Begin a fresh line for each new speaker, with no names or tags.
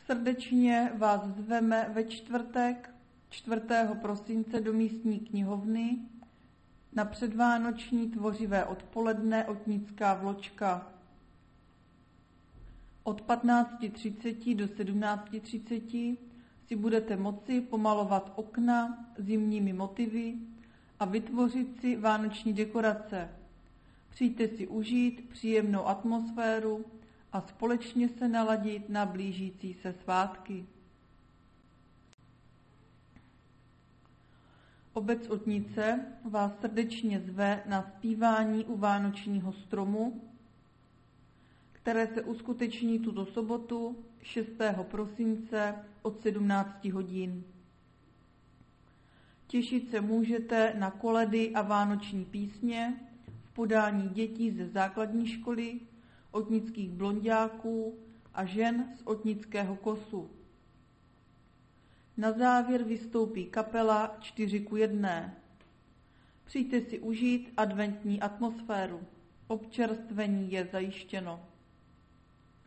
Srdečně vás zveme ve čtvrtek 4. prosince do místní knihovny na předvánoční tvořivé odpoledne Otnická vločka. Od 15:30 do 17:30 si budete moci pomalovat okna zimními motivy a vytvořit si vánoční dekorace. Přijďte si užít příjemnou atmosféru a společně se naladit na blížící se svátky. Obec Otnice vás srdečně zve na zpívání u vánočního stromu, které se uskuteční tuto sobotu 6. prosince od 17 hodin. Těšit se můžete na koledy a vánoční písně v podání dětí ze základní školy, otnických blonďáků a žen z otnického kosu. Na závěr vystoupí kapela 4:1. Přijďte si užít adventní atmosféru. Občerstvení je zajištěno.